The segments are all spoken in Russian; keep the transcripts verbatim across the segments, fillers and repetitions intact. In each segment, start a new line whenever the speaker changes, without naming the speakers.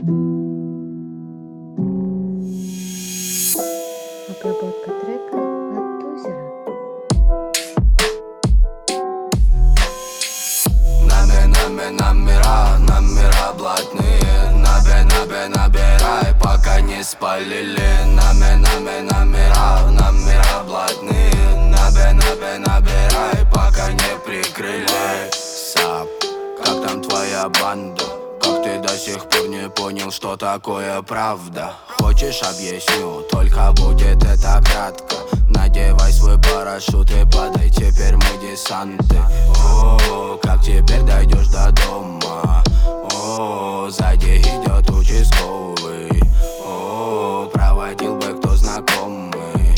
Обработка трека от Тузера.
Нами, нами, номера, номера блатные. Набе, набе, набирай, пока не спалили. Нами, нами, номера, номера блатные. Набе, набе, набирай, пока не прикрыли. Сап, как там твоя банда? Как ты до сих пор не понял, что такое правда? Хочешь, объясню, только будет это кратко. Надевай свой парашют и падай, теперь мы десанты. О, как теперь дойдешь до дома? О, сзади идет участковый. О, проводил бы кто знакомый.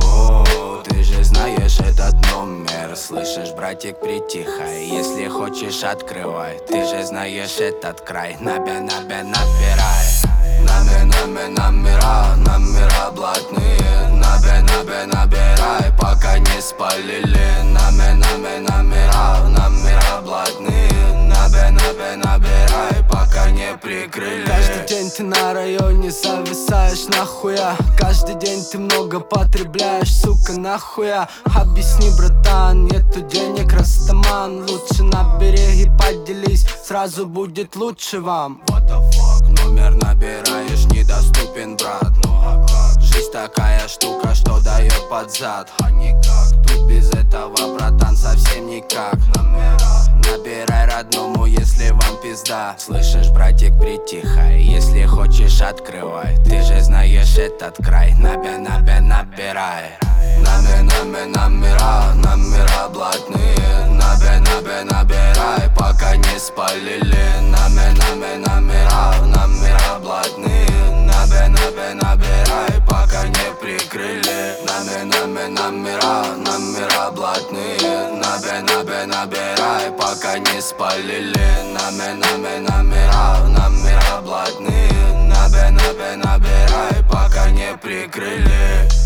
О, ты же знаешь этот номер. Слышишь, братик, притихай. Если хочешь, открывай. Ты же знаешь этот край. Набе, набе, набирай. Нами, нами, номера, номера блатные. Набе, набе, набирай, пока не спалили. Нами, нами, номера, номера блатные. Набе, набе, набирай, пока не прикрыли.
Каждый день ты на районе зависаешь, нахуя. Каждый день ты много потребляешь, сука, нахуя. Объясни, братан, нету денег, растаман. Лучше на береге поделись, сразу будет лучше вам.
Номер набираешь, недоступен, брат. Ну а как? Жизнь такая штука, что дает под зад. А никак, тут без этого, братан, совсем никак. Номера набирай родному, если вам пизда. Слышишь, братик, притихай. Если хочешь, открывай. Ты же знаешь этот край. Набе, набе, набирай. Нами, нами, номера, номера блатные. Набе, набе, набирай, пока не спалили. Нами, нами, номера, номера блатные. Набе, набе, набирай, пока не прикрыли. Нами, нами, номера, номера блатные. Набе, набе, набирай, пока не спалили. Нами, нами, номера, номера блатные. Набе, набе, набирай, пока не прикрыли.